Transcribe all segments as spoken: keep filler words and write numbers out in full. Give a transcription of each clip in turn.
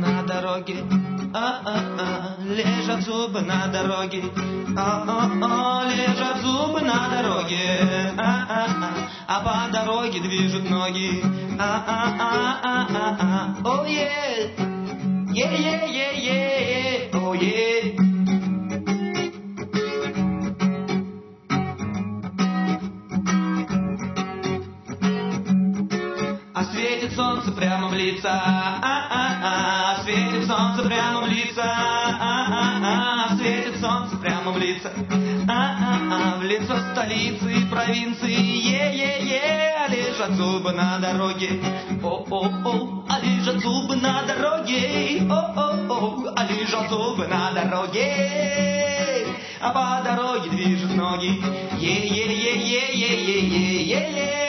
на дороге, а-а-а, лежат зубы на дороге, а-а-а, лежат зубы на дороге, а-а-а, а по дороге движут ноги, а-а-а-а-а-а, о-е, е-е-е-е, о-е. А светит солнце прямо в лица, а-а-а, светит солнце прямо в лица, а-а-а, светит солнце прямо в лица, а-а-а, в лицо столицы и провинции, е-е-е, а лежат зубы на дороге, о-о-о, а лежат зубы на дороге, о-о-о, а лежат зубы на дороге, а по дороге движут ноги, е-е-е-е-е-е-е-е-е.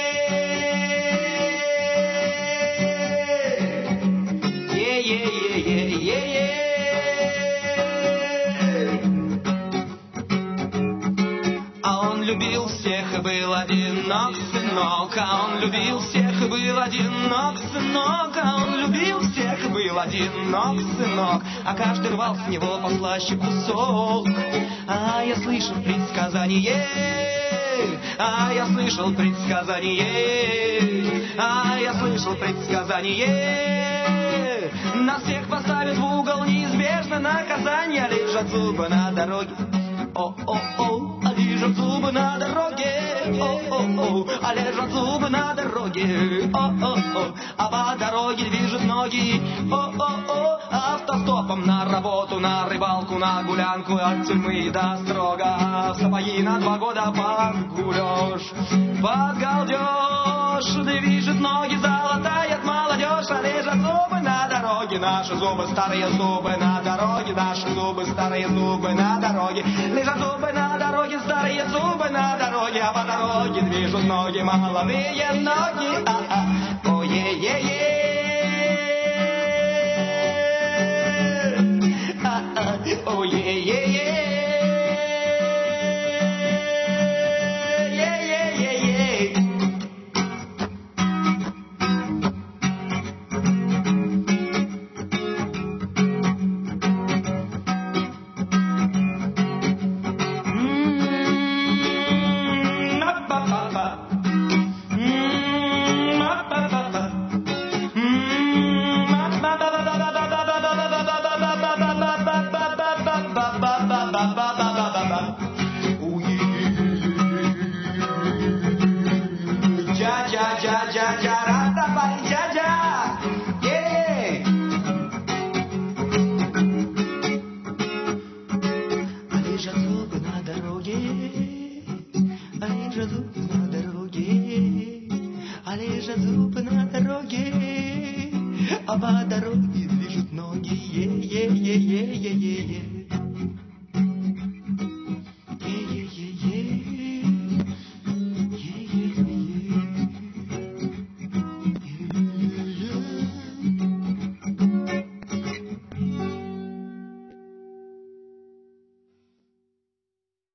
А он любил всех и был одинок, сынок. А он любил всех и был одинок, сынок. А он любил всех и был одинок, сынок. А каждый рвал с него послаще кусок. А я слышал предсказание, а я слышал предсказание, а я слышал предсказание. Нас всех поставят в угол, неизбежно наказание. Лежат зубы на дороге, о-о-о, а лежат зубы на дороге, о-о-о, а лежат зубы на дороге, о-о-о, а по дороге движут ноги, о-о-о, автостопом на работу, на рыбалку, на гулянку, от тюрьмы до строга, в сапоги на два года под гулёж, под галдёж, движет ноги, золотает молодежь, а лежат зубы на дороге, наши зубы, старые зубы на дороге, наши зубы, старые зубы на дороге, лежат зубы на дороге, старые зубы на дороге, а по дороге движут ноги, молодые ноги, а-а, о-е-е-е, а-а, о-е-е-е. Лежат зубы на дороге, а лежат зубы на дороге, а лежат зубы на дороге, а по дороге движут ноги, е-е-е-е-е-е-е.